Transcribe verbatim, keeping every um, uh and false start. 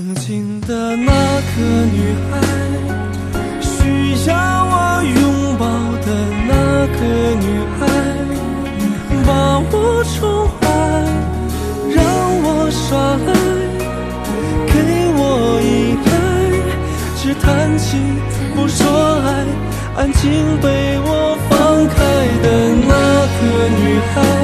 曾经的那个女孩，需要我拥抱的那个女孩，把我宠坏，让我耍赖，给我依赖，只谈情不说爱，安静被我放开的那个女孩。